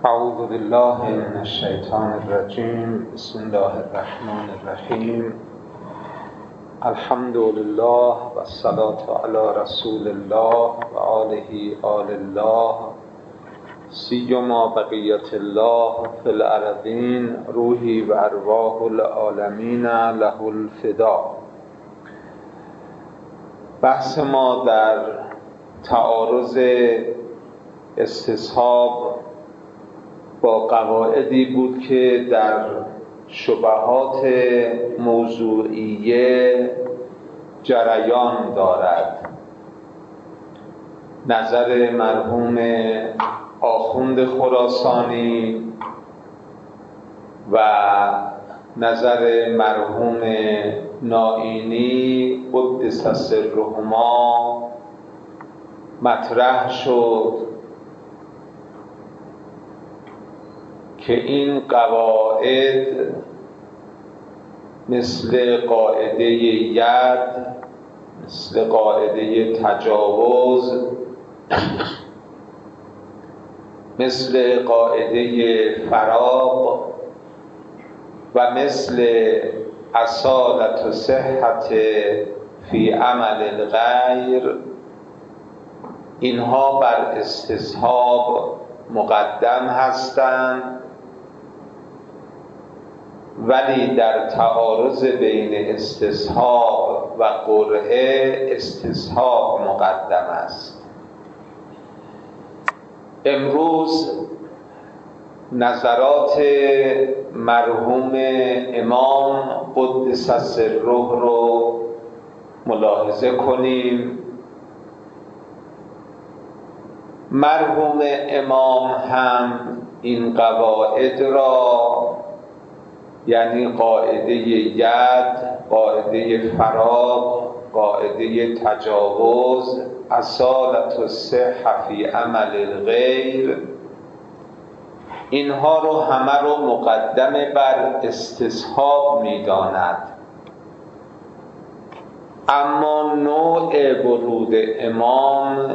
اعوذ بالله من الشیطان الرجیم. بسم الله الرحمن الرحیم. الحمد لله و الصلاة علی رسول الله و آل الله سیما بقیت الله فی الارضین روحی و ارواح العالمین له الفدا. بحث ما در تعارض استصحاب با قواعدی بود که در شبهات موضوعیه جریان دارد. نظر مرحوم آخوند خراسانی و نظر مرحوم نائینی قدس سرهما مطرح شد که این قواعد مثل قاعده ید، مثل قاعده تجاوز، مثل قاعده فراغ و مثل اصالت و صحت فی عمل الغیر، اینها بر استصحاب مقدم هستند، ولی در تعارض بین استصحاب و قرعه استصحاب مقدم است. امروز نظرات مرحوم امام قدس سره رو ملاحظه کنیم. مرحوم امام هم این قواعد را، یعنی قاعده ید، قاعده فراغ، قاعده تجاوز، اصالت الصحة فی عمل الغیر، اینها رو همه رو مقدم بر استصحاب می‌داند. اما نوع ورود امام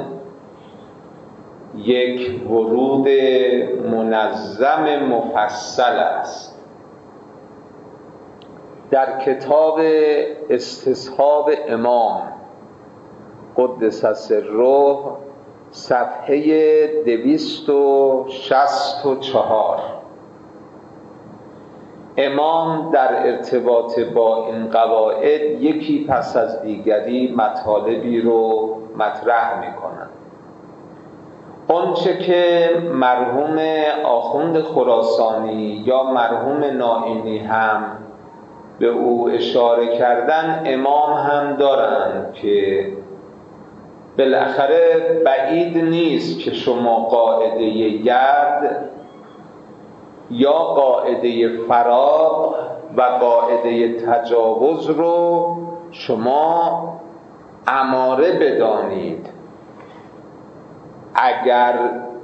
یک ورود منظم مفصل است. در کتاب استصحاب امام قدس سره صفحه 264 امام در ارتباط با این قواعد یکی پس از دیگری مطالبی رو مطرح می‌کنند. آنچه که مرحوم آخوند خراسانی یا مرحوم نائینی هم به او اشاره کردن، امام هم دارند که بالاخره بعید نیست که شما قاعده ید یا قاعده فراغ و قاعده تجاوز رو شما اماره بدانید. اگر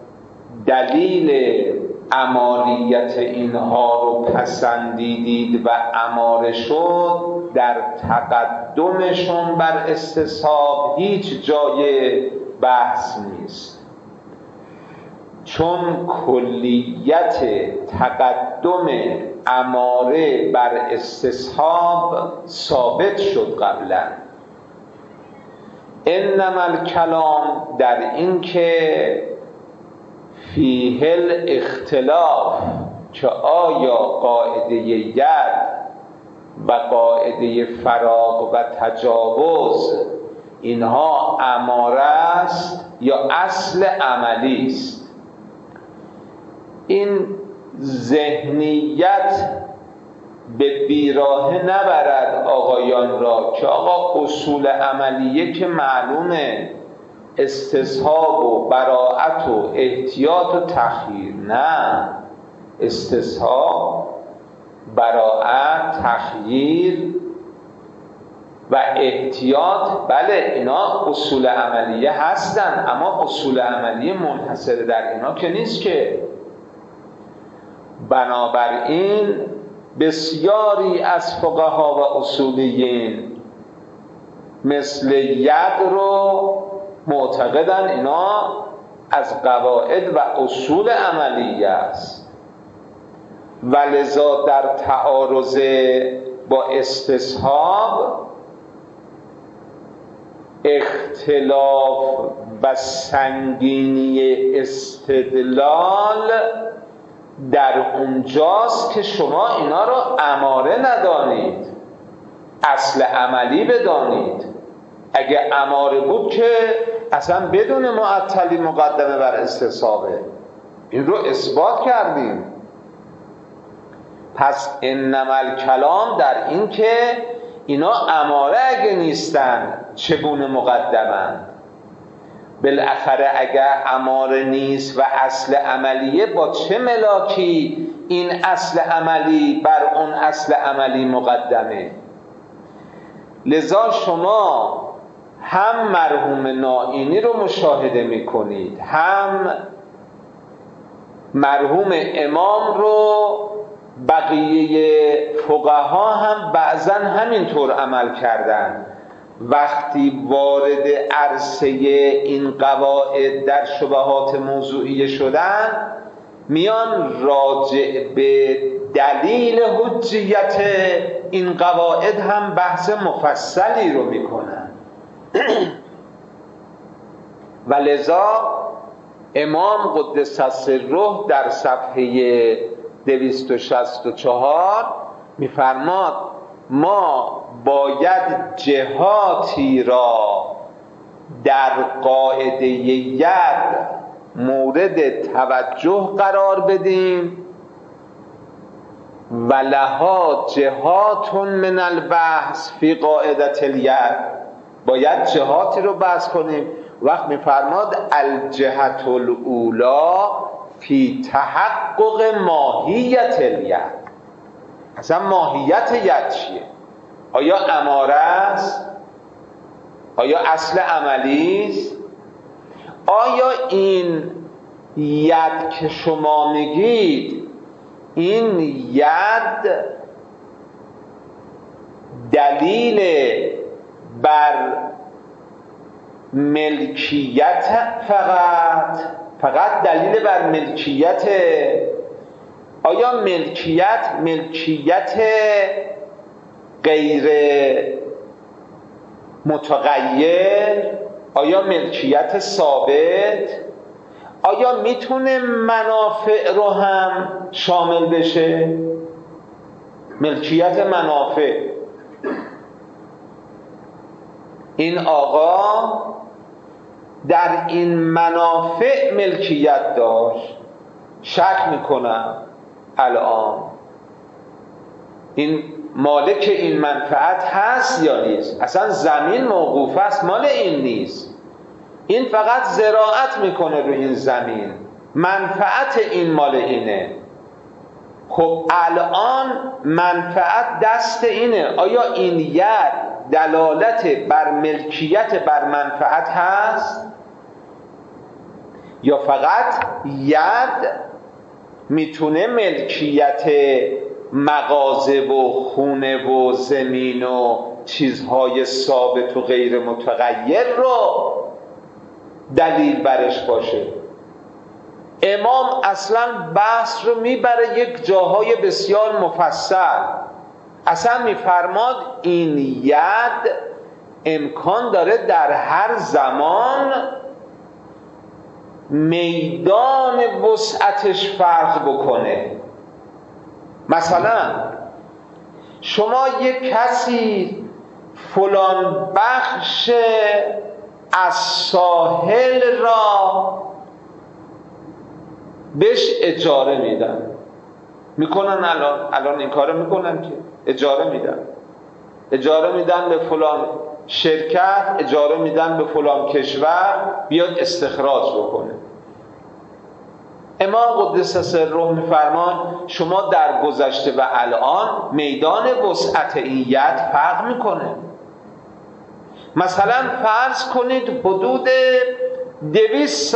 دلیل اماریت اینها رو پسندیدید و اماره شد، در تقدمشون بر استصحاب هیچ جای بحث نیست، چون کلیت تقدم اماره بر استصحاب ثابت شد قبلا. انما الکلام در این که فیه الاختلاف، که آیا قاعده ید و قاعده فراغ و تجاوز اینها اماره است یا اصل عملی است. این ذهنیت به بیراهه نبرد آقایان را که آقا اصول عملیه که معلومه، استصحاب و براءت و احتیاط و تخییر. نه، استصحاب، براءت، تخییر و احتیاط، بله اینا اصول عملیه هستن، اما اصول عملیه منحصر در اینا که نیست که. بنابراین بسیاری از فقها و اصولیین مثل ید رو معتقدن اینا از قواعد و اصول عملیه است و لذا در تعارض با استصحاب اختلاف و سنگینی استدلال در اونجاست که شما اینا رو اماره ندانید، اصل عملی بدانید. اگه اماره بود که اصلا بدون معطلی مقدمه بر استصحابه، این رو اثبات کردیم. پس انما الکلام در این که اینا اماره اگه نیستن چگونه مقدمن؟ بالاخره اگر اماره نیست و اصل عملیه، با چه ملاکی این اصل عملی بر اون اصل عملی مقدمه؟ لذا شما هم مرحوم نائینی رو مشاهده میکنید، هم مرحوم امام رو بقیه فقها هم بعضا همینطور عمل کردن. وقتی وارد عرصه این قواعد در شبهات موضوعیه شدن، میان راجع به دلیل حجیت این قواعد هم بحث مفصلی رو میکنن. و لذا امام قدس سره در صفحه 264 میفرماد ما باید جهاتی را در قاعده ید مورد توجه قرار بدیم و لها جهات من البحث فی قاعدة الید، باید جهاتی رو بحث کنیم. وقت میفرماد الجهت الاولا فی تحقق ماهیت الید. اصلا ماهیت ید چیه؟ آیا اماره است؟ آیا اصل عملی است؟ آیا این ید که شما میگید، این ید دلیل بر ملکیت فقط دلیل بر ملکیت؟ آیا ملکیت غیر متغیر؟ آیا ملکیت ثابت؟ آیا میتونه منافع رو هم شامل بشه؟ ملکیت منافع. این آقا در این منافع ملکیت داشت، شک میکنم الان این مالک این منفعت هست یا نیست. اصلا زمین موقوف است، مال این نیست، این فقط زراعت میکنه روی این زمین، منفعت این مال اینه. خب الان منفعت دست اینه، آیا این ید دلالت بر ملکیت بر منفعت هست یا فقط ید میتونه ملکیت مغازه و خونه و زمین و چیزهای ثابت و غیر متغیر رو دلیل برش باشه؟ امام اصلا بحث رو میبره یک جاهای بسیار مفصل. اصلا میفرماد این ید امکان داره در هر زمان میدان وسعتش فرق بکنه. مثلا شما یک کسی فلان بخش از ساحل را بهش اجاره میکنن. الان این کارو میکنن که اجاره میدن به فلان شرکت، اجاره میدن به فلان کشور بیاد استخراج بکنه. امام قدس سره میفرمان شما در گذشته و الان میدان وسعت این ید فرق میکنه. مثلا فرض کنید حدود 200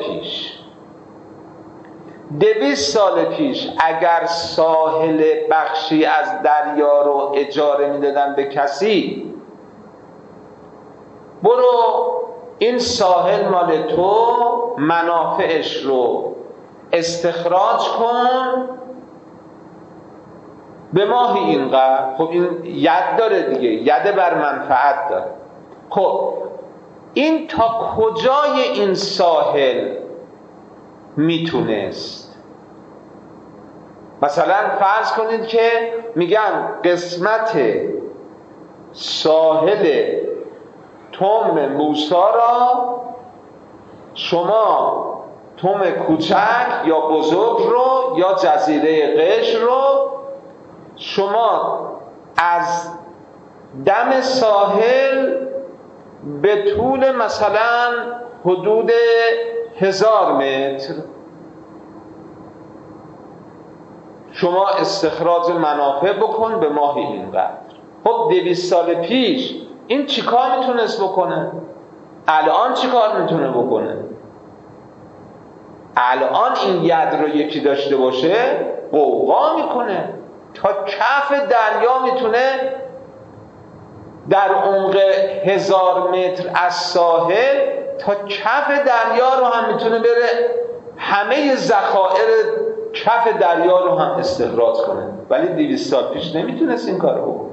سال پیش اگر ساحل بخشی از دریا رو اجاره میدادن به کسی، برو این ساحل مال تو، منافعش رو استخراج کن به ماهی اینقدر. خب این ید داره دیگه، ید بر منفعت داره. خب این تا کجای این ساحل میتونست؟ مثلا فرض کنید که میگن قسمت ساحل توم موسی را شما توم کوچک یا بزرگ رو یا جزیره قشر رو شما از دم ساحل به طول مثلا حدود 1000 متر شما استخراج منافع بکن به ماهی اینقدر. خب 200 سال پیش این چیکار میتونست بکنه؟ الان چیکار میتونه بکنه؟ الان این ید رو یکی داشته باشه قوقا میکنه، تا کف دریا میتونه در عمق 1000 متر از ساحل تا کف دریا رو هم میتونه بره، همه ذخایر کف دریا رو هم استخراج کنه. ولی 200 سال پیش نمیتونست این کار رو بکنه.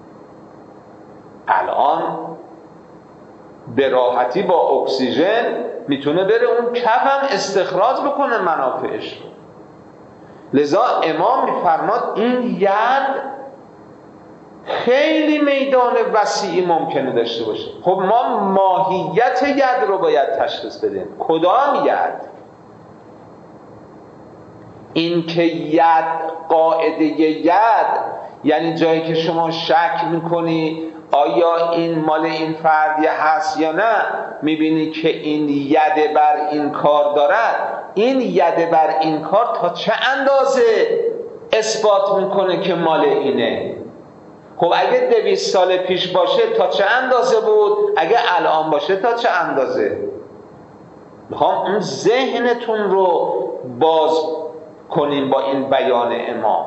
الان به راحتی با اکسیژن میتونه بره اون کف هم استخراج بکنه منافعش رو. لذا امام میفرماد این ید خیلی میدان وسیعی ممکنه داشته باشه. خب ما ماهیت ید رو باید تشخیص بدیم. کدام ید؟ این که ید قاعده ید یعنی جایی که شما شک میکنی آیا این مال این فردی هست یا نه، میبینی که این ید بر این کار دارد. این ید بر این کار تا چه اندازه اثبات میکنه که مال اینه؟ خب اگه 200 سال پیش باشه تا چه اندازه بود؟ اگه الان باشه تا چه اندازه؟ میخوام اون ذهنتون رو باز کنیم با این بیان امام.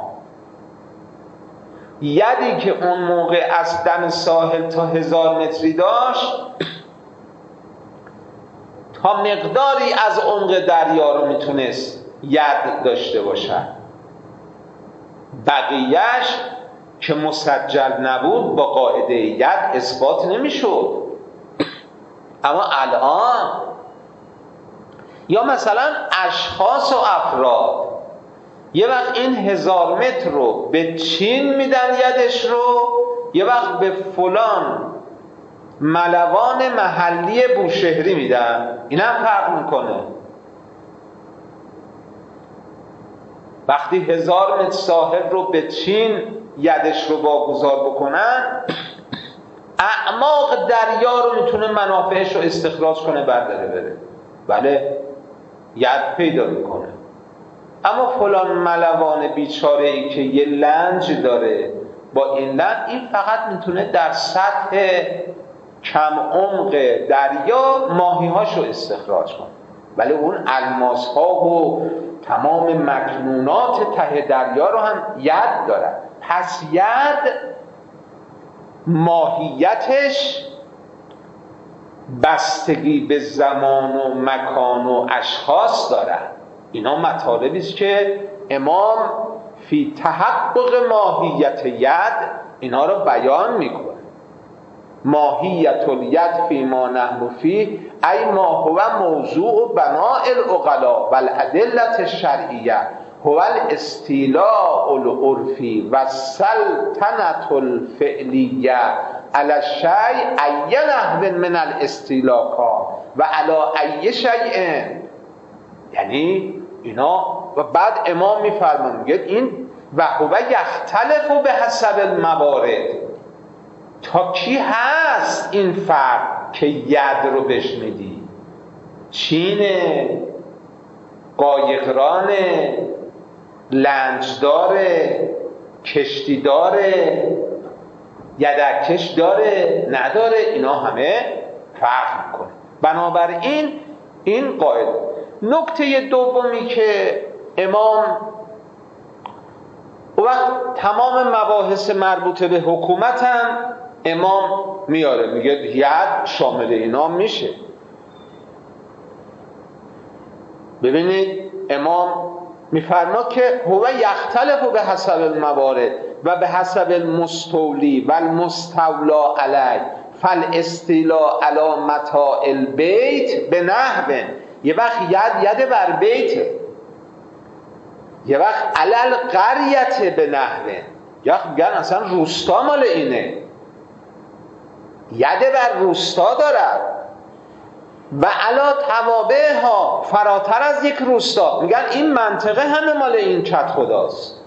یدی که اون موقع از دم ساحل تا 1000 متری داشت تا مقداری از عمق دریا رو میتونست ید داشته باشد. بقیهش که مسجل نبود با قاعده ید اثبات نمیشد. اما الان یا مثلا اشخاص و افراد یه وقت این 1000 متر رو به چین میدن یدش رو، یه وقت به فلان ملوان محلی بوشهری میدن. این هم فرق میکنه. وقتی 1000 متر ساحل رو به چین یدش رو واگذار بکنن، اعماق دریا رو میتونه منافعش رو استخراج کنه برداره بره. بله ید پیدا میکنه. اما فلان ملوان بیچاره ای که یه لنج داره با این لنج، این فقط میتونه در سطح کم عمق دریا ماهی هاشو استخراج کنه. ولی اون الماس ها و تمام مکنونات ته دریا رو هم ید داره. پس ید ماهیتش بستگی به زمان و مکان و اشخاص داره. اینا مطالبی است که امام فی تحقق ماهیت ید اینا رو بیان میکنه. ماهیت الید فی ما نحن فی ای ما هو موضوع بناء العقلاء و الادلة الشرعیه هو الاستیلاء العرفی و السلطنة الفعلیه علی الشیء ای نحو من الاستیلاء و علی ای شیء. یعنی اینا و بعد امام میفرمان میگه این و هو یختلف به حسب الموارد. تا کی هست این فرد که ید رو بهش میدی؟ چینه، قایقرانه، لنجداره، کشتیداره، یدکش داره نداره، اینا همه فرق میکنه. بنابراین این قاعده. نکته دومی که امام وقت تمام مباحث مربوطه به حکومت هم امام میاره، میگه ید شامل اینا میشه. ببینید امام میفرما که هو یختلف به حسب الموارد و به حسب المستولی و المستولا علی فالاستیلا علی متاع البیت به نحو، یه وقت ید بر بیت، یه وقت علل قریت به نحو، یا میگن اصلا روستا مال اینه، ید بر روستا دارد و علا توابع ها، فراتر از یک روستا، میگن این منطقه همه مال این کت خداست.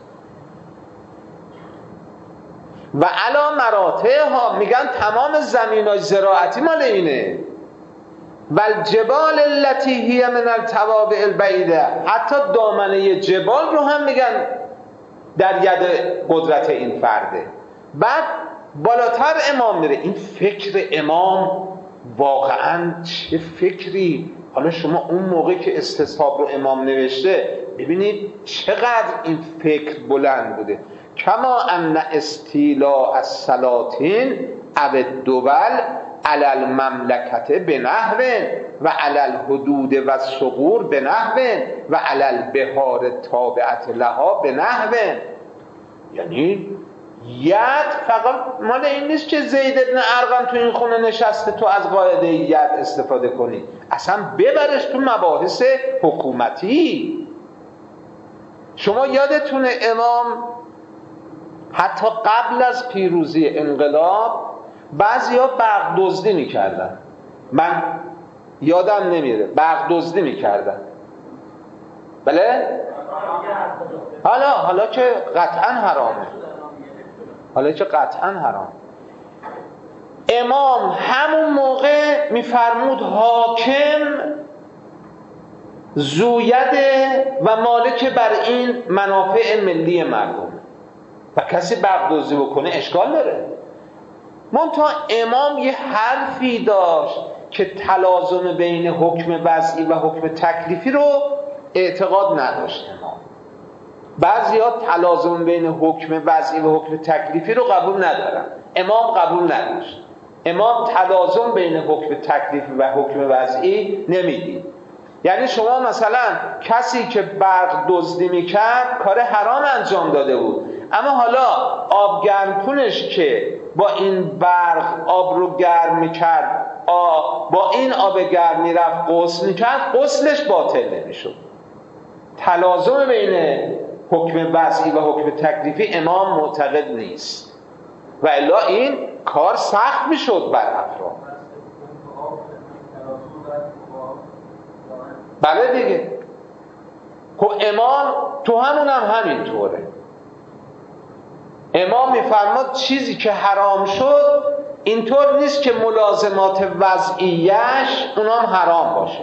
و علا مراتع ها، میگن تمام زمینای زراعتی مال اینه. و الجبال التي هي من التوابع البعیده، حتی دامنه جبال رو هم میگن در ید قدرت این فرده. بعد بالاتر امام میره. این فکر امام واقعا چه فکری! حالا شما اون موقع که استصحاب رو امام نوشته ببینید چقدر این فکر بلند بوده. کما ان استیلاء السلاطین او الدول علی المملکت به نحو و علی الحدود و الثغور به نحو و علی البحار تابعت لها به نحو. یعنی ید فقط مال این نیست که زید ابن ارقم تو این خونه نشسته تو از قاعده ید استفاده کنی، اصلا ببرش تو مباحث حکومتی. شما یادتونه امام حتی قبل از پیروزی انقلاب بعضیا برق دزدی میکردن، من یادم نمیره، برق دزدی میکردن. بله؟ حالا که قطعا حرامه، حالا که قطعا حرام. امام همون موقع میفرمود حاکم زویده و مالک بر این منافع ملی مردم و کسی برق دزدی بکنه اشکال داره. منتها امام یه حرفی داشت که تلازم بین حکم وضعی و حکم تکلیفی رو اعتقاد نداشت امام. بعضیا تلازم بین حکم وضعی و حکم تکلیفی رو قبول ندارن، امام قبول نداشت. امام تلازم بین حکم تکلیفی و حکم وضعی نمیدید. یعنی شما مثلا کسی که برق دزدی میکرد کار حرام انجام داده بود، اما حالا آب گرم کنش که با این برق آب رو گرم میکرد، با این آب گرم میرفت غسل میکرد، غسلش باطل نمیشد. تلازم بین حکم وضعی و حکم تکلیفی امام معتقد نیست و الا این کار سخت میشد بر افراد. بله دیگه. خب امام تو همونم همینطوره. امام میفرماد چیزی که حرام شد اینطور نیست که ملازمات وضعیش اونام حرام باشه.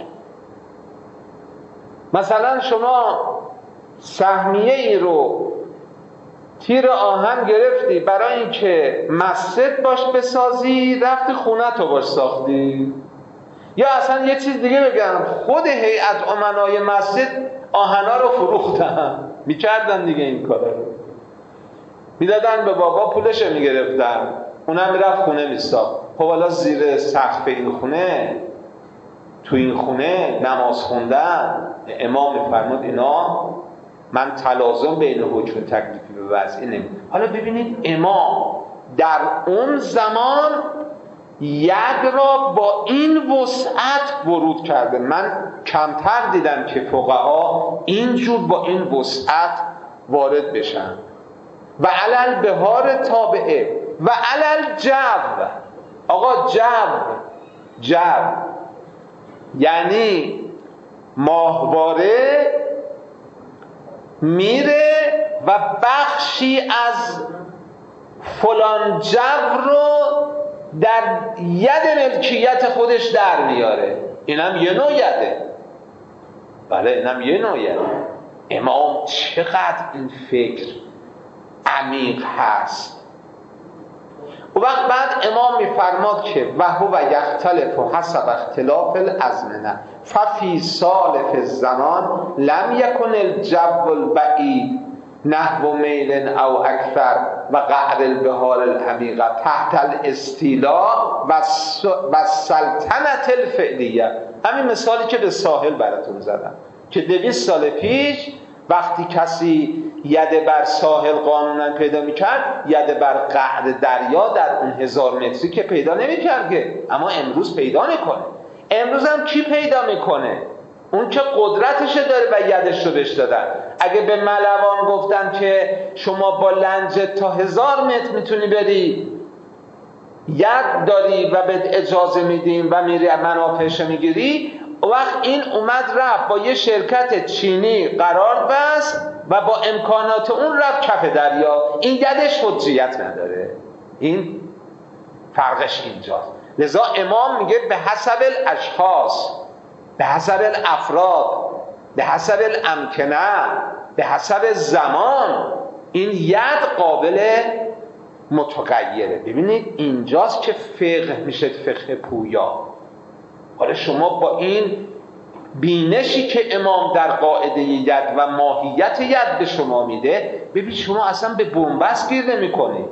مثلا شما سهمیه ای رو تیر آهن گرفتی برای اینکه مسجد باش بسازی، رفتی خونه تو باش ساختی. یا اصلا یه چیز دیگه بگم، خود هیئت امنای مسجد آهنا رو فروختن، میکردن دیگه این کارا رو، میدادن به بابا پولش رو میگرفتن، اونم میرفت خونه میساخت. خب حالا زیر سقف این خونه، تو این خونه نماز خوندن، امام میفرمود اینا من تلازم بین حکم تکلیفی به وضعی نمیدونم. حالا ببینید امام در اون زمان ید را با این وسعت ورود کرده. من کمتر دیدم که فقها اینجور با این وسعت وارد بشن. و علل بهار تابعه و علل جو. آقا جو یعنی ماهواره میره و بخشی از فلان جو رو در ید ملکیت خودش در میاره. اینم یه نوع یده. بله اینم یه نوع یده. امام چقدر این فکر عمیق هست. و وقت بعد امام میفرماد که و هو یختلف حسب اختلاف الازمنه ففی سالف الزمان لم یکن الجو البعید نحو میل او اکثر و قعر البحار العمیقه تحت الاستیلاء و سلطنت الفعلیه. همین مثالی که به ساحل براتون زدم، که 200 سال پیش وقتی کسی یده بر ساحل قانونا پیدا میکرد، یده بر قعر دریا در اون 1000 متری که پیدا نمیکرد که، اما امروز پیدا میکنه. امروز هم کی پیدا میکنه؟ اون که قدرتش داره و یدش رو بهش دادن. اگه به ملوان گفتن که شما با لنجت تا 1000 متر میتونی بری، ید داری و بهت اجازه میدیم و میری منافعش میگیری، وقت این اومد رفت با یه شرکت چینی قرار بست و با امکانات اون رفت کف دریا. این یدش حجیت نداره. این فرقش اینجاست. لذا امام میگه به حسب الاشخاص، به حسب الافراد، به حسب الامکنه، به حسب زمان این ید قابل متغیره. ببینید اینجاست که فقه میشه فقه پویا. حالا شما با این بینشی که امام در قاعده ید و ماهیت ید به شما میده، ببین شما اصلا به بنبست گیر نمی‌کنید.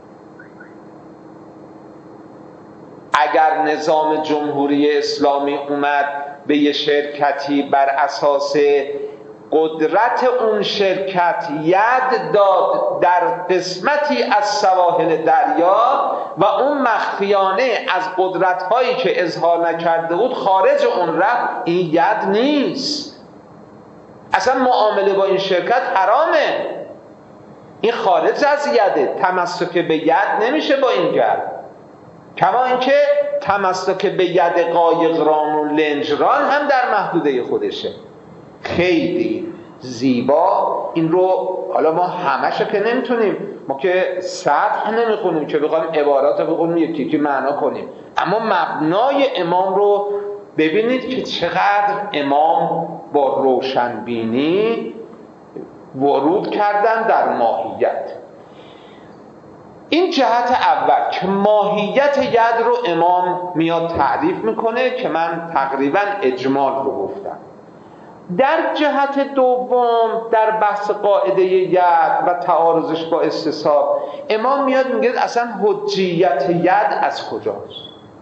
اگر نظام جمهوری اسلامی اومد به یه شرکتی بر اساس قدرت اون شرکت ید داد در قسمتی از سواحل دریا و اون مخفیانه از قدرت‌هایی که اظهار نکرده بود خارج اون رفت، این ید نیست. اصلا معامله با این شرکت حرامه. این خارج از یده. تمسک به ید نمیشه با این کرد. کما اینکه تمسک به ید قایقران و لنجران هم در محدوده خودشه. خیلی زیبا این رو، حالا ما همشو که نمیتونیم، ما که سطح نمیخونیم که بخوایم عبارات رو بخونیم یکی که معنا کنیم، اما مبنای امام رو ببینید که چقدر امام با روشنبینی ورود کردن در ماهیت. این جهت اول که ماهیت ید رو امام میاد تعریف میکنه که من تقریبا اجمال رو گفتم. در جهت دوم در بحث قاعده ید و تعارضش با استصحاب، امام میاد میگه اصلا حجیت ید از کجاست.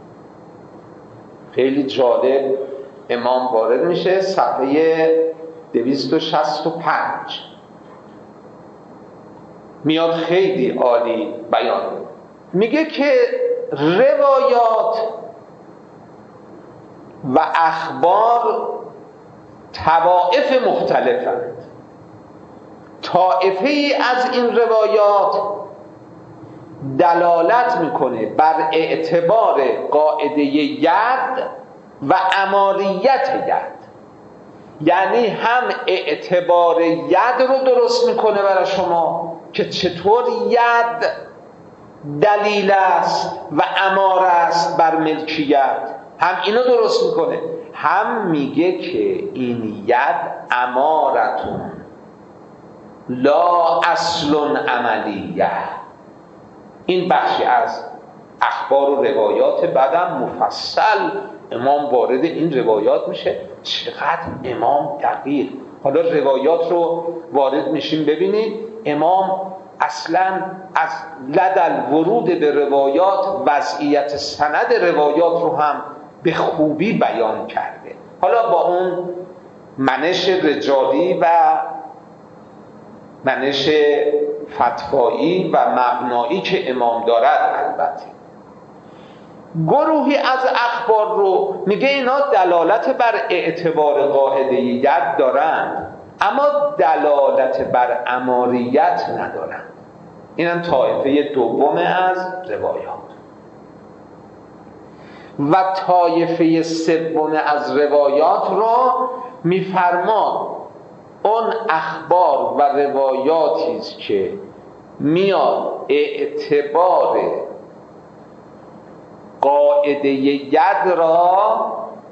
خیلی جالب امام وارد میشه صفحه 265 میاد خیلی عالی بیان میگه که روایات و اخبار طوائف مختلفند. طائفه ای از این روایات دلالت میکنه بر اعتبار قاعده ید و اماریت ید، یعنی هم اعتبار ید رو درست میکنه برای شما که چطور ید دلیل است و اماره است بر ملکیت، هم اینو درست میکنه، هم میگه که این ید امارتون لا اصل عملیه. این بخشی از اخبار و روایات، بعدم مفصل امام وارد این روایات میشه. چقدر امام دقیق. حالا روایات رو وارد میشیم ببینید امام اصلا از لدل ورود به روایات وضعیت سند روایات رو هم به خوبی بیان کرده. حالا با اون منش رجالی و منش فتوایی و مبنایی که امام دارد. البته گروهی از اخبار رو میگه اینا دلالت بر اعتبار قاعده ید دارند اما دلالت بر اماریت ندارند. اینم طایفه دوم از روایات. و طایفه سوم از روایات را میفرماد اون اخبار و روایاتی است که میاد اعتبار قاعده ید را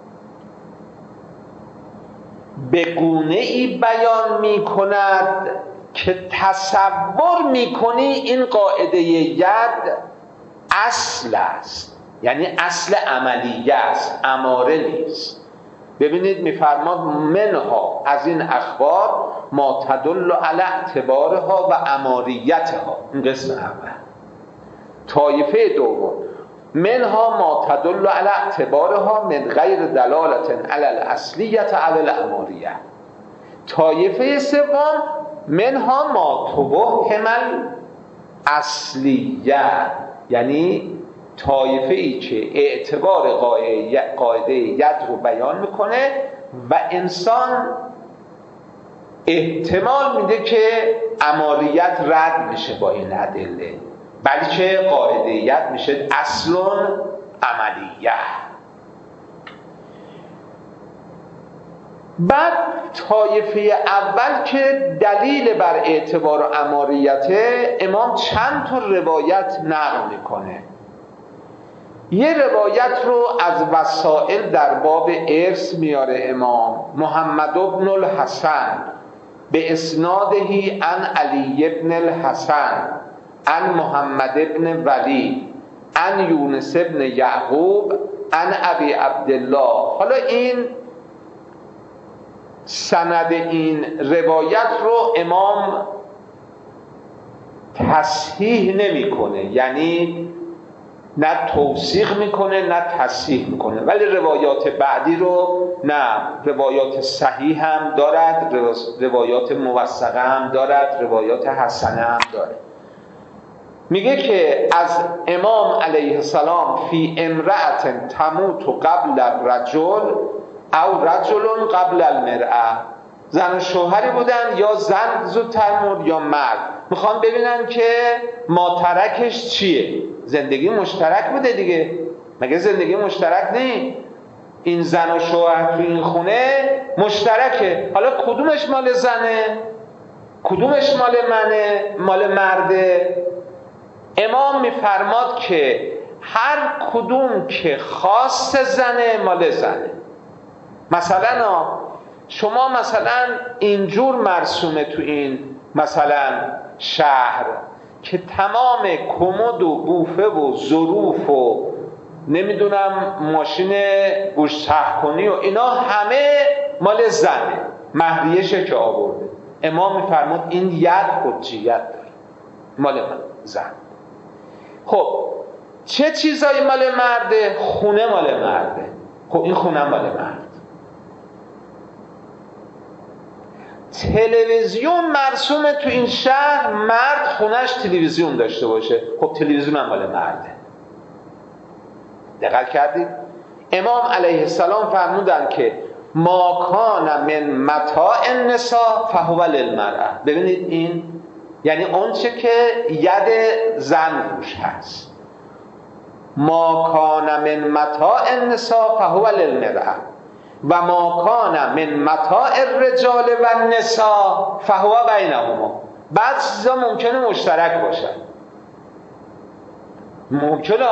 به گونه ای بیان می کند که تصور می کنی این قاعده ید اصل است، یعنی اصل عملیه است، اماره نیست. ببینید میفرماد منها، از این اخبار، ما تدل علی اعتبارها و اماریتها. این قسم اول. طایفه دوم منها ما تدل علی اعتبارها من غیر دلالت علی الاصلیت علی الاماریه. طایفه سوم منها ما توهم الاصلیه، یعنی طایفه ای که اعتبار قاعده ید رو بیان میکنه و انسان احتمال میده که اماریت رد میشه با این ادله، بلکه قاعده ید میشه اصل عملیه. بعد طایفه اول که دلیل بر اعتبار و اماریته، امام چند تا روایت نقل میکنه. یه روایت رو از وسائل در باب ارث میاره امام، محمد بن الحسن به اسنادهی عن علی بن الحسن عن محمد بن ولی عن یونس بن یعقوب عن ابی عبدالله. حالا این سند این روایت رو امام تصحیح نمیکنه، یعنی نه توثیق میکنه نه تصحیح میکنه، ولی روایات بعدی رو نه، روایات صحیح هم دارد، روایات موثقه هم دارد، روایات حسنه هم دارد. میگه که از امام علیه السلام فی امرأة تموت قبل الرجل او رجل قبل المرأة، زن و شوهری بودن، یا زن زودتر مرد یا مرد. میخوان ببینن که ماترکش چیه. زندگی مشترک بوده دیگه، مگه زندگی مشترک نه؟ این زن و شوهر تو این خونه مشترکه، حالا کدومش مال زنه کدومش مال منه، مال مرده؟ امام میفرماد که هر کدوم که خاص زنه مال زنه. مثلا شما مثلا اینجور مرسومه تو این مثلا شهر که تمام کمد و بوفه و ظروف و نمیدونم ماشین گوشت کنی و اینا همه مال زنه، مهریشه که آورده. امام میفرماد این ید حجیت داره، مال من زن. خب چه چیزایی مال مرده؟ خونه مال مرده، خب این خونه مال مرد. تلویزیون مرسومه تو این شهر، مرد خونش تلویزیون داشته باشه، خب تلویزیون هم مال مرده. دقت کردید؟ امام علیه السلام فرمودن که ما کان من متاع النساء فهو للمرأة. ببینید این یعنی اون چه که ید زن روش هست. ما کان من متاع النساء فهو للمرأة و ما کان من متاع الرجال و النساء فهو بینهما. بعض چیزا ممکنه مشترک باشن، ممکنه.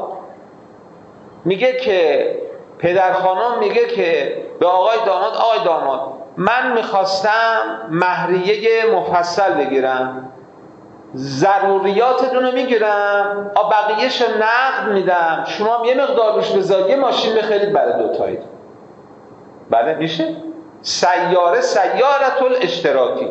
میگه که پدر خانم میگه که به آقای داماد من میخواستم مهریه مفصل بگیرم، ضروریاتتون رو میگیرم، بقیهش رو نقد میدم، شما یه مقدار روش بذار، یه ماشین بخرید برای دوتایید. بله میشه. سیارت الاشتراکی،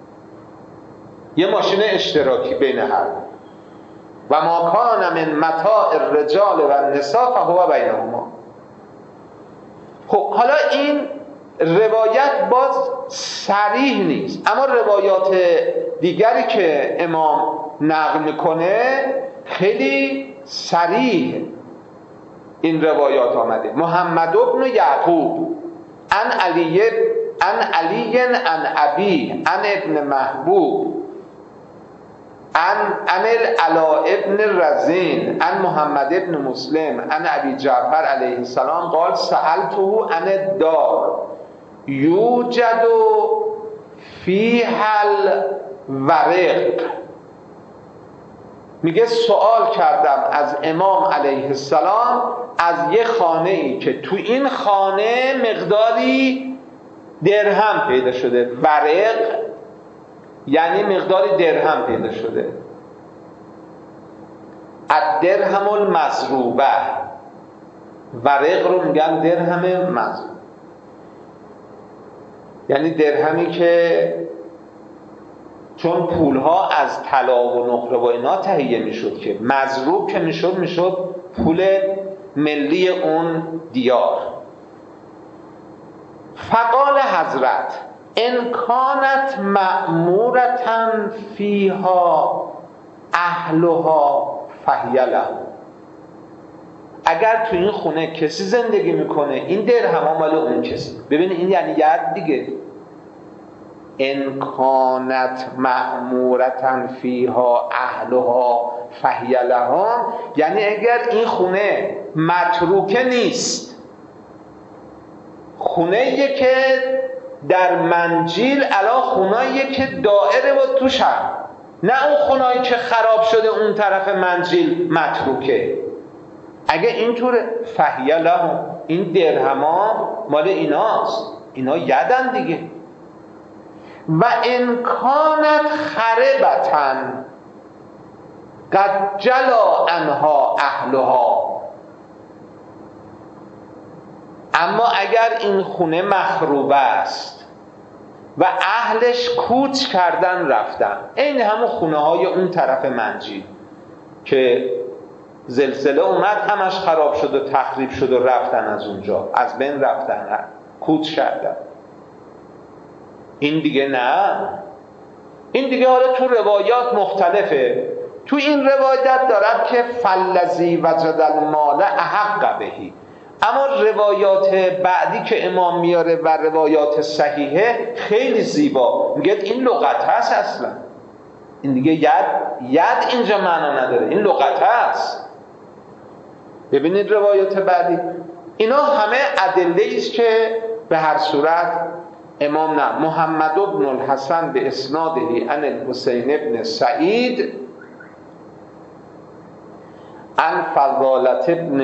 یه ماشین اشتراکی بین هر دو. و ما کان من متاع الرجال و النساء فهو بینهما. خب حالا این روایت باز صریح نیست، اما روایات دیگری که امام نقل میکنه خیلی صریح این روایات آمده. محمد بن یعقوب عن علی عن ابی عن ابن محبوب عن العلاء ابن الرزين عن محمد ابن مسلم عن ابي جعفر عليه السلام قال سألته عن الدار يوجد فيها الورق. میگه سوال کردم از امام علیه السلام از یه خانه ای که تو این خانه مقداری درهم پیدا شده. ورق یعنی مقداری درهم پیدا شده. الدرهم المضروبه، ورق رو میگن درهم مضروب، یعنی درهمی که چون پولها از طلا و نقره و اینا تهیه میشد، که مضروب که میشد پول ملی اون دیار. فقال حضرت ان کانت مأمورة فیها اهلها فهی له. اگر تو این خونه کسی زندگی میکنه این درهم مال اون کسی. ببین این یعنی ید دیگه. ان کانت مأمورة فیها اهلها فهی لهم، یعنی اگر این خونه متروکه نیست، خونه که در منجیل الان خونه‌ایه که دائره و توش هم، نه اون خونه‌ای که خراب شده اون طرف منجیل متروکه. اگه اینطوره فهی لهم، این درهما مال ایناست، اینا یدن دیگه. و ان کانت خربتن قد جلا عنها اهلها، اما اگر این خونه مخروبه است و اهلش کوچ کردن رفتن، این همون خونه های اون طرف منجیل که زلزله اومد همش خراب شد و تخریب شد و رفتن از اونجا، از بین رفتن، کوچ کردن، این دیگه نه. این دیگه حالا تو روایات مختلفه. تو این روایت دارد که فلذی وجد المال احق بهی، اما روایات بعدی که امام میاره و روایات صحیحه خیلی زیبا میگه این لغت هست، اصلا این دیگه ید اینجا معنا نداره، این لغت هست. ببینید روایات بعدی، اینا همه ادله است که به هر صورت امام نه محمد بن الحسن به اسناده عن الحسین بن سعید عن فضالة بن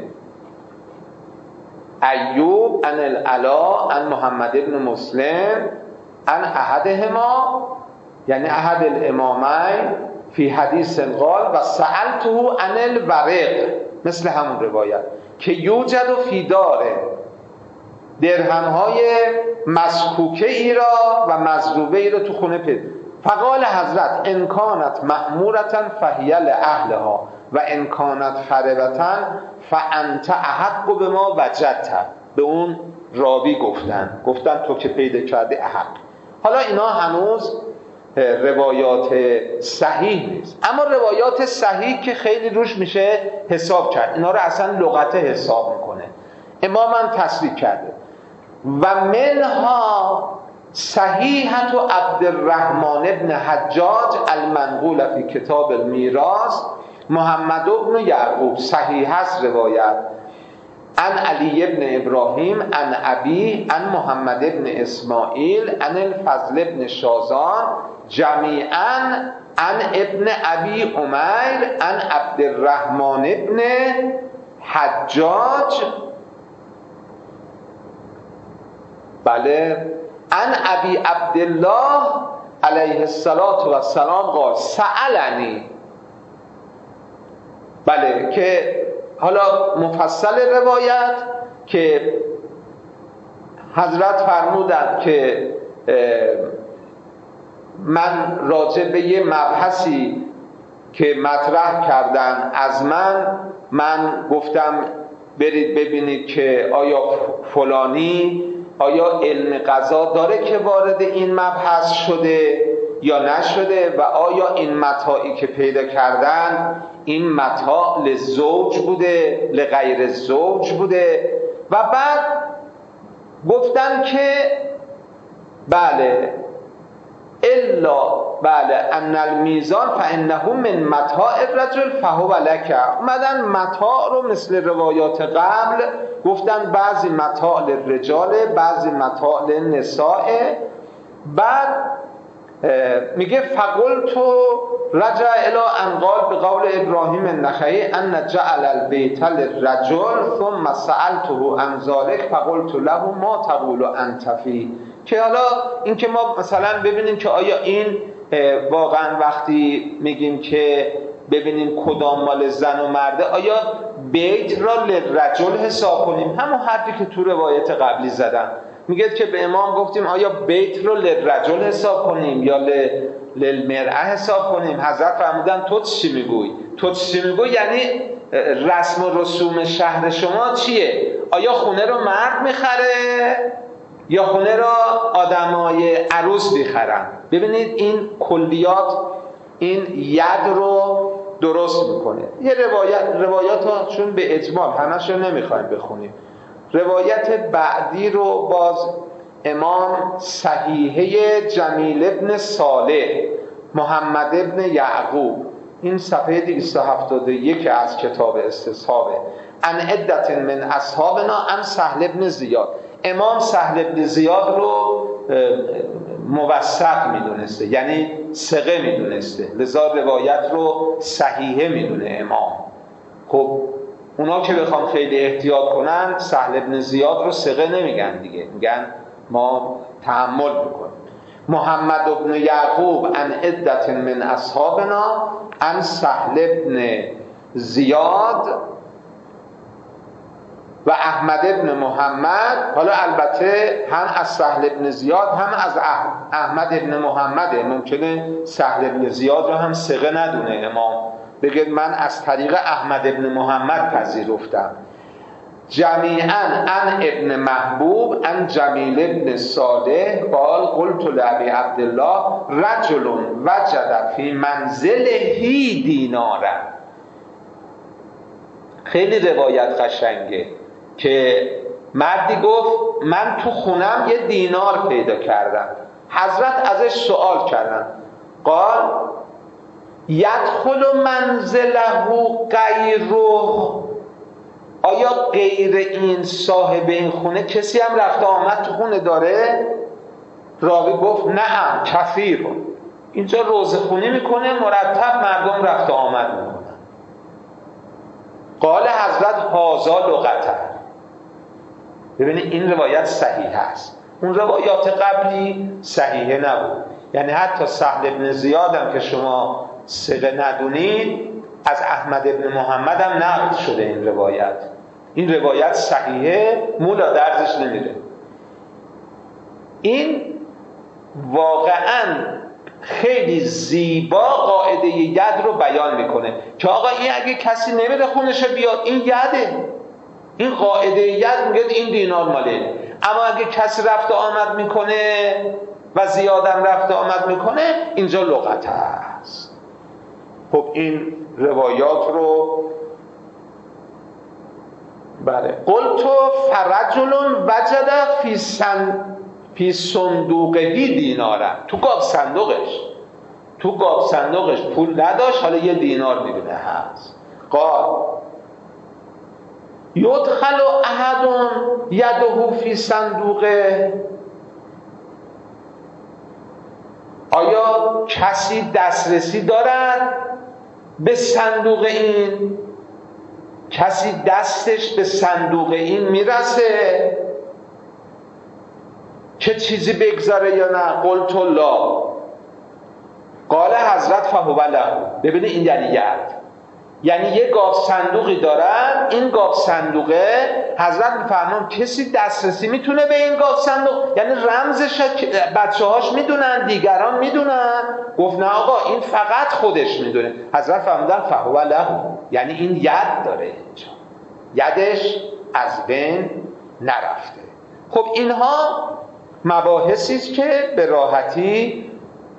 ایوب عن العلا عن محمد بن مسلم عن احدهما، یعنی احد الامامین، فی حدیث قال و سألته عن الورق، مثل همون روایت که یوجد و فی داره، درهم‌های مسکوکه ای را و مضروبه ای را تو خونه پیدا. فقال حضرت ان کانت مأمورة فهی لأهلها و ان کانت خربة فانت احق بما وجدت. به اون راوی گفتن تو که پیدا کردی احق. حالا اینا هنوز روایات صحیح نیست، اما روایات صحیح که خیلی روش میشه حساب کرد، اینا رو اصلا لغت حساب میکنه. امام هم تصریح کرده و منها صحیحة عبدالرحمن بن حجاج المنقول فی کتاب المیراث محمد بن یعقوب، صحیح است روایت، عن علی بن ابراهیم عن ابی عن محمد بن اسماعیل عن الفضل بن شازان جمیعا عن ابن ابی عمیر عن عبدالرحمن بن حجاج، بله، عن ابی عبدالله علیه السلام قال سألنی، بله، که حالا مفصل روایت که حضرت فرمودند که من راجع به یه مبحثی که مطرح کردن از من گفتم برید ببینید که آیا فلانی آیا علم قضا داره که وارد این مبحث شده یا نشده و آیا این متاعی که پیدا کردن این متاع لزوج بوده لغیر زوج بوده. و بعد گفتن که بله الا بله ان المیزان فانه من متاع الرجل فهو لک. اومدن متاع رو مثل روایات قبل گفتن بعضی متاع للرجال بعضی متاع للنساء. بعد میگه فقلت رجع الى ان قال بقول ابراهیم النخعی ان جعل البیت للرجل ثم سألته عن ذلك فقلت له ما تقول انت فی. که حالا این که ما مثلا ببینیم که آیا این واقعا وقتی میگیم که ببینیم کدام مال زن و مرده، آیا بیت را للرجل حساب کنیم، همون حرفی که تو روایت قبلی زدن. میگه که به امام گفتیم آیا بیت رو للرجل حساب کنیم یا للمرأه حساب کنیم. حضرت فرمودن تو چی میگوی؟ تو چی میگوی یعنی رسم و رسوم شهر شما چیه؟ آیا خونه رو مرد میخره یا خونه را آدمای عروس میخرن. ببینید این کلیات این ید رو درست میکنه. یه روایات ها چون به اجمال همش رو نمیخوایم بخونیم، روایت بعدی رو باز امام صحیحه جمیل ابن صالح محمد ابن یعقوب، این صفحه 271 از کتاب استصحابه، ان عدت من اصحابنا ان سهل ابن زیاد. امام سهل ابن زیاد رو موثق میدونسته، یعنی ثقه میدونسته، لذا روایت رو صحیحه میدونه امام. خب اونا که بخوام خیلی احتیاط کنن سهل ابن زیاد رو ثقه نمیگن دیگه، میگن ما تحمل میکنیم. محمد ابن یعقوب ان عدت من اصحابنا ان سهل ابن زیاد و احمد ابن محمد. حالا البته هم از سهل ابن زیاد هم از احمد ابن محمده، ممکنه سهل ابن زیاد رو هم ثقه ندونه امام، بگه من از طریق احمد ابن محمد پذیرفتم. جمیعاً ان ابن محبوب ان جمیل ابن صالح قال قلت لابی عبدالله رجل وجد فی منزله دینارا. خیلی روایت قشنگه که مردی گفت من تو خونم یه دینار پیدا کردم. حضرت ازش سوال کردن، قال یدخل منزله غیره، آیا غیر این صاحب این خونه کسی هم رفته آمد تو خونه داره؟ راوی گفت نعم کثیر. اینجا روزه خونی میکنه، مرتب مردم رفته آمد میکنن. قال حضرت هازا لغته. ببینید این روایت صحیح است، اون روایات قبلی صحیحه نبود. یعنی حتی سهل ابن زیاد هم که شما ثقه ندونید از احمد ابن محمد هم نقل شده این روایت. این روایت صحیحه، مولا درزش نمیره. این واقعاً خیلی زیبا قاعده ید رو بیان میکنه که آقا این اگه کسی نمیره خونش بیاد این یده، این قاعده ید میگه این دینار ماله. اما اگه کسی رفت آمد میکنه و زیادم رفت آمد میکنه اینجا لغت هست. خب این روایات رو بله. قلت فرجل وجد فی صندوقهی دیناره، تو گاب صندوقش پول نداشت، حالا یه دینار میبینه هست. قال یدخل احد یده فی صندوقه، آیا کسی دسترسی دارد به صندوق این؟ کسی دستش به صندوق این میرسه چه چیزی بگذاره یا نه؟ قلت لا. قال حضرت فهو له. ببینه این یعنی یه گاو صندوقی دارن، این گاو صندوقه حضرت میفرمان کسی دسترسی میتونه به این گاو صندوق، یعنی رمزش بچه هاش میدونن، دیگران میدونن. گفت نه آقا این فقط خودش میدونه. حضرت فرمودن فهو له، یعنی این ید داره، یدش از بین نرفته. خب اینها مباحثی است که به راحتی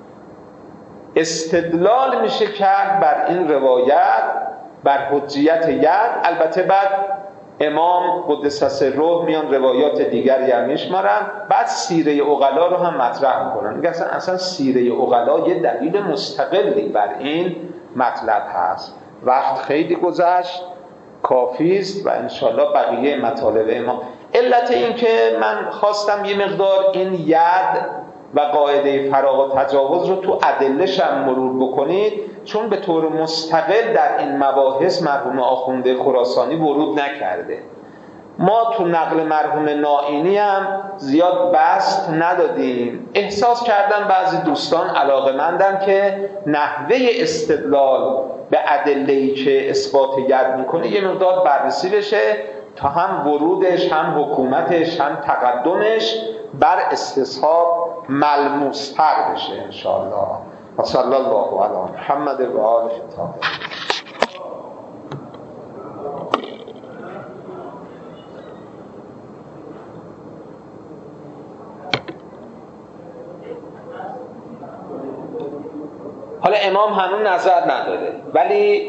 استدلال میشه کرد بر این روایت، بر حجیت ید. البته بعد امام قدس سره میان روایات دیگری هم میشمارن، بعد سیره عقلا رو هم مطرح میکنن. میگن اصلا سیره عقلا یه دلیل مستقلی بر این مطلب هست. وقت خیلی گذشت، کافی است و انشالله بقیه مطالب امام. علت این که من خواستم یه مقدار این ید و قاعده فراغ و تجاوز رو تو ادله‌ش هم مرور بکنید، چون به طور مستقل در این مباحث مرحوم آخونده خراسانی ورود نکرده. ما تو نقل مرحوم نائینی هم زیاد بسط ندادیم. احساس کردن بعضی دوستان علاقه‌مندن که نحوه استدلال به ادله‌ای که اثبات ید میکنه یه مقدار بررسی بشه تا هم ورودش، هم حکومتش، هم تقدمش بر استصحاب ملموس‌تر بشه انشاءالله. و صلی الله علی محمد و آله الطاهرین. حالا امام هنوز نظر نداره، ولی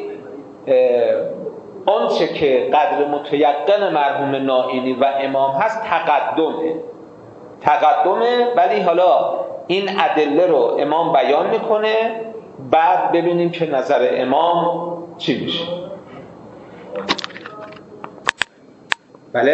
آنچه که قدر متیقن مرحوم نائینی و امام هست تقدمه، ولی حالا این ادله رو امام بیان میکنه، بعد ببینیم که نظر امام چی میشه.